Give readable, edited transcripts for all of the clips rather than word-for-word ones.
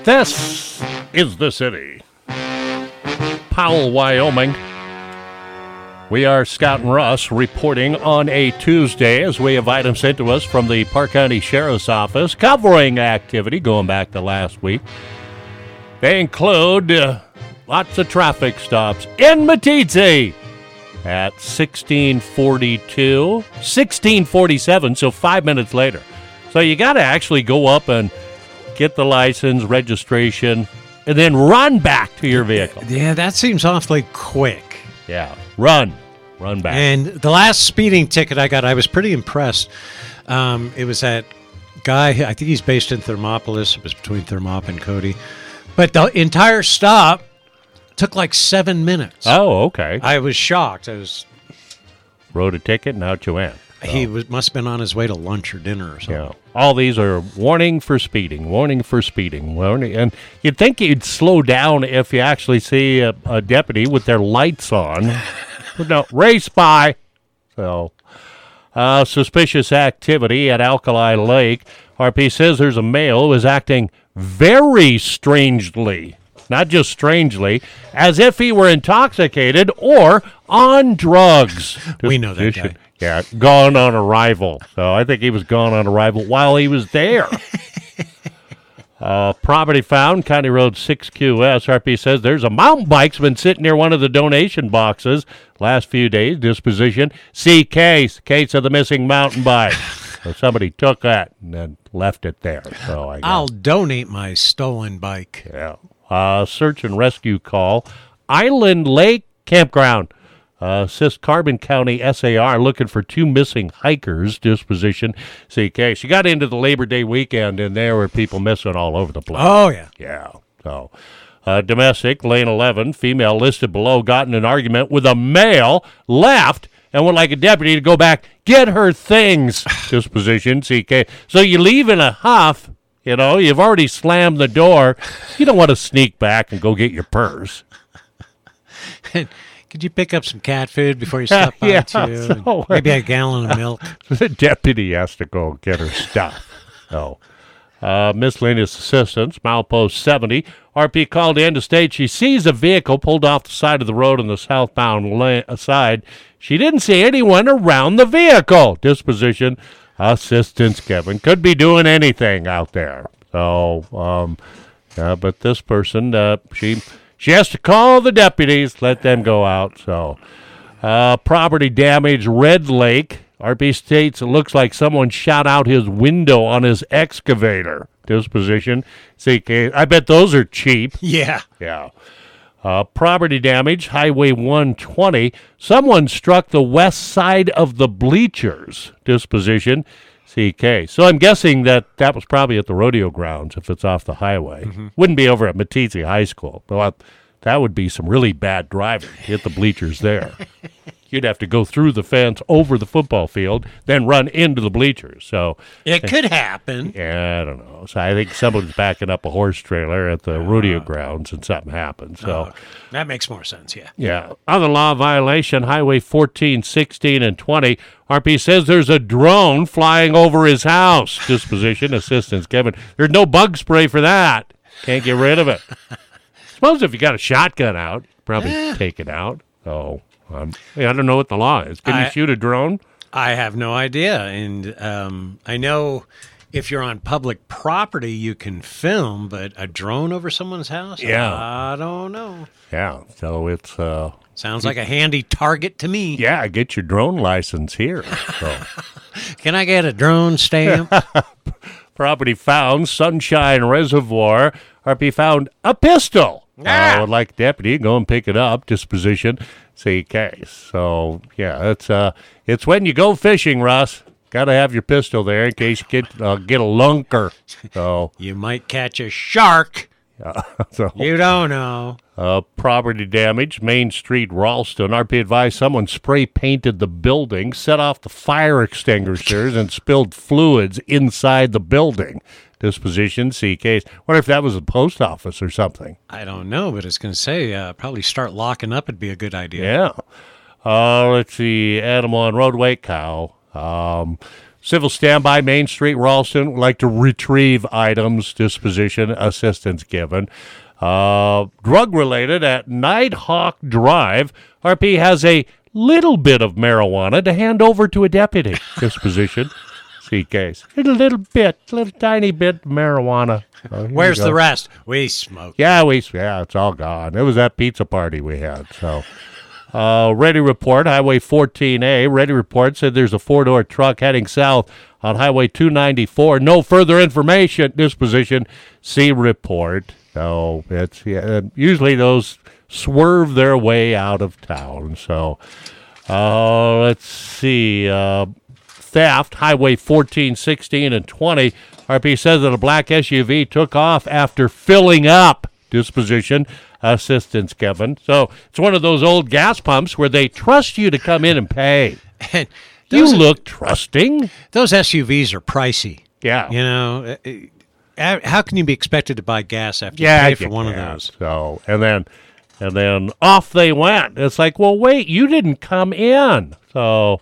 This is the city. Powell, Wyoming. We are Scott and Russ reporting on a Tuesday as we have items sent to us from the Park County Sheriff's Office covering activity going back to last week. They include lots of traffic stops in Meeteetse at 16:42, 16:47, so 5 minutes later. So you got to actually go up and get the license, registration, and then run back to your vehicle. Yeah, that seems awfully quick. Yeah, run back. And the last speeding ticket I got, I was pretty impressed. It was that guy, I think he's based in Thermopolis. It was between Thermop and Cody. But the entire stop took like 7 minutes. Oh, okay. I was shocked. Wrote a ticket and out you went. So. He must have been on his way to lunch or dinner or something. Yeah. All these are warning for speeding, warning. And you'd think you'd slow down if you actually see a deputy with their lights on. No, race by. So, suspicious activity at Alkali Lake. RP says there's a male who is acting very strangely, not just strangely, as if he were intoxicated or on drugs. We know that guy. Yeah, gone on arrival. So I think he was gone on arrival while he was there. Property found, County Road 6QS. RP says there's a mountain bike's been sitting near one of the donation boxes last few days. Disposition, see case of the missing mountain bike. So somebody took that and then left it there. So I'll donate my stolen bike. Yeah. Search and rescue call. Island Lake Campground. Assist Carbon County SAR looking for 2 missing hikers. Disposition, see case. You got into the Labor Day weekend, and there were people missing all over the place. Oh, yeah. Yeah. So, domestic, lane 11, female listed below, got in an argument with a male, left, and would like a deputy to go back, get her things. Disposition, see case. So you leave in a huff, you know, you've already slammed the door. You don't want to sneak back and go get your purse. Could you pick up some cat food before you stop by, too? So, maybe a gallon of milk. The deputy has to go get her stuff. So, miscellaneous assistance, milepost 70. RP called in to state she sees a vehicle pulled off the side of the road on the southbound side. She didn't see anyone around the vehicle. Disposition, assistance given. Could be doing anything out there. So, but this person, she has to call the deputies, let them go out. So, property damage, Red Lake. RP states it looks like someone shot out his window on his excavator. Disposition. CK. I bet those are cheap. Yeah. Yeah. Property damage, Highway 120. Someone struck the west side of the bleachers. Disposition. CK. So I'm guessing that was probably at the rodeo grounds if it's off the highway. Mm-hmm. Wouldn't be over at Meeteetse High School. But that would be some really bad driving. Hit the bleachers there. You'd have to go through the fence, over the football field, then run into the bleachers. So it could happen. Yeah, I don't know. So I think someone's backing up a horse trailer at the rodeo grounds and something happened. So that makes more sense, yeah. Yeah. Other law violation, Highway 14, 16, and 20. RP says there's a drone flying over his house. Disposition, assistance given. There's no bug spray for that. Can't get rid of it. Suppose if you got a shotgun out, probably take it out. So I don't know what the law is. Can you shoot a drone? I have no idea. And I know if you're on public property, you can film, but a drone over someone's house? Yeah. I don't know. Yeah. So it's... sounds like a handy target to me. Yeah, get your drone license here. So. Can I get a drone stamp? Property found, Sunshine Reservoir. RP found a pistol. Would like deputy, go and pick it up. Disposition, see case. So, yeah, it's when you go fishing, Russ. Got to have your pistol there in case you get a lunker. So you might catch a shark. So you don't know. Property damage, Main Street, Ralston. RP advised someone spray painted the building, set off the fire extinguishers, and spilled fluids inside the building. Disposition, see case. Wonder if that was a post office or something. I don't know, but it's going to say probably start locking up would be a good idea. Yeah. Let's see. Animal on roadway, cow. Civil standby, Main Street, Ralston, would like to retrieve items, disposition, assistance given. Drug-related at Nighthawk Drive, RP has a little bit of marijuana to hand over to a deputy. Disposition, see case. A little tiny bit of marijuana. Oh, Where's the rest? We smoke. Yeah, it's all gone. It was that pizza party we had, so... Ready report, Highway 14A. Ready report said there's a four-door truck heading south on Highway 294. No further information. Disposition, see report. So it's usually those swerve their way out of town. So let's see. Theft, Highway 14, 16, and 20. RP says that a black SUV took off after filling up. Disposition, assistance given. So it's one of those old gas pumps where they trust you to come in and pay. And You look trusting. those SUVs are pricey. Yeah. You know, how can you be expected to buy gas after you pay for one of those? So and then off they went. It's like, well, wait, you didn't come in. So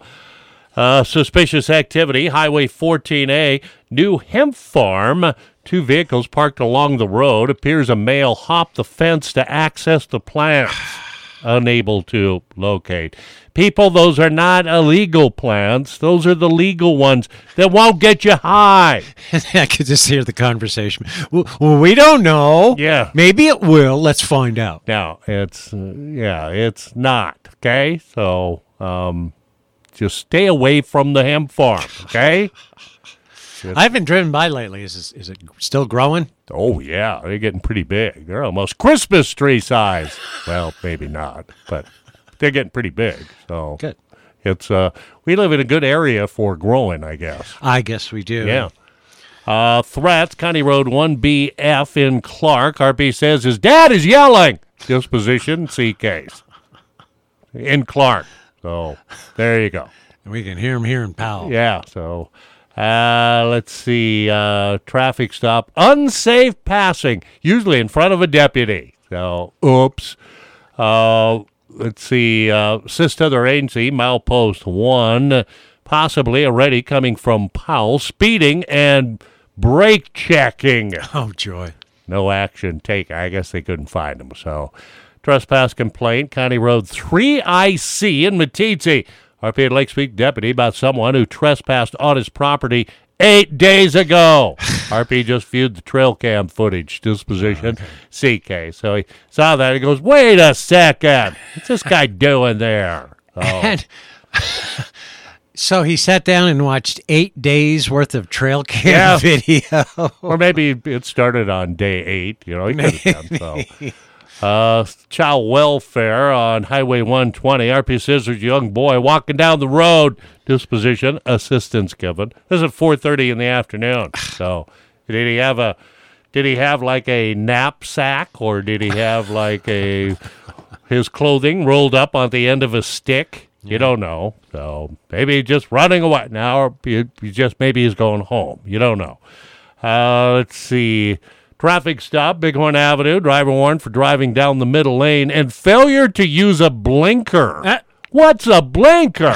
suspicious activity. Highway 14A, new hemp farm. Two vehicles parked along the road. Appears a male hopped the fence to access the plants. Unable to locate. People, those are not illegal plants. Those are the legal ones that won't get you high. I could just hear the conversation. Well, we don't know. Yeah. Maybe it will. Let's find out. Now, it's not, okay? So just stay away from the hemp farm, okay? I haven't driven by lately. Is it still growing? Oh, yeah, they're getting pretty big. They're almost Christmas tree size. Well, maybe not, but they're getting pretty big. So Good. It's we live in a good area for growing, I guess. I guess we do. Yeah. Threats, County Road 1BF in Clark. RP says his dad is yelling. Disposition, C case. In Clark. So there you go. We can hear him here in Powell. Yeah, so let's see. Traffic stop. Unsafe passing, usually in front of a deputy. So, oops. Let's see. Assist other agency, milepost 1, possibly already coming from Powell, speeding and brake checking. Oh, joy. No action taken. I guess they couldn't find him. So, trespass complaint, County Road 3IC in Meeteetse. RP at Lake Speak deputy about someone who trespassed on his property 8 days ago. RP just viewed the trail cam footage. Disposition, CK. So he saw that. He goes, wait a second. What's this guy doing there? Oh. And so he sat down and watched 8 days worth of trail cam video. Or maybe it started on day 8. You know, he could have done so. Child welfare on Highway 120. RP says there's a young boy walking down the road. Disposition, assistance given. This is at 4:30 in the afternoon. So, did he have like a knapsack, or did he have like his clothing rolled up on the end of a stick? You don't know. So maybe he's just running away now, or maybe he's going home. You don't know. Let's see. Traffic stop, Bighorn Avenue. Driver warned for driving down the middle lane and failure to use a blinker. What's a blinker?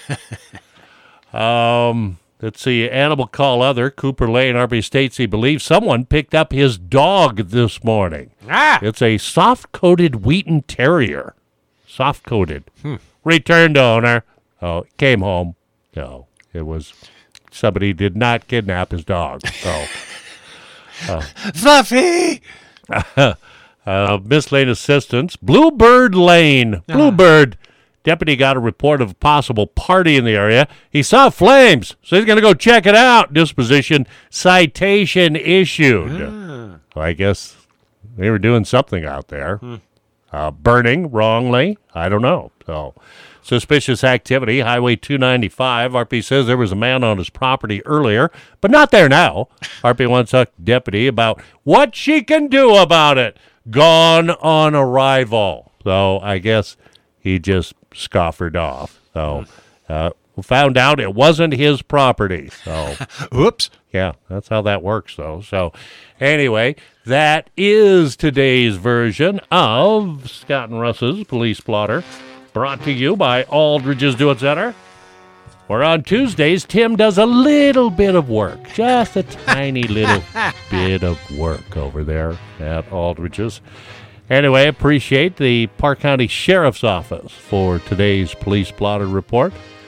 Let's see. Animal call other. Cooper Lane, RB states he believes someone picked up his dog this morning. It's a soft-coated Wheaton Terrier. Soft-coated. Returned to owner. Oh, came home. No, it was somebody did not kidnap his dog. So. Fluffy! Miss assistance. Bluebird Lane. Bluebird. Deputy got a report of a possible party in the area. He saw flames, so he's going to go check it out. Disposition, citation issued. So I guess they were doing something out there. Burning wrongly. I don't know. So suspicious activity. Highway 295. RP says there was a man on his property earlier, but not there now. RP wants a deputy about what she can do about it. Gone on arrival. So I guess he just scoffered off. So we found out it wasn't his property. So Whoops. yeah, that's how that works, though. So anyway, that is today's version of Scott and Russ's Police Blotter, brought to you by Aldridge's Do It Center. Where on Tuesdays, Tim does a little bit of work, just a tiny little bit of work over there at Aldrich's. Anyway, appreciate the Park County Sheriff's Office for today's Police Blotter Report.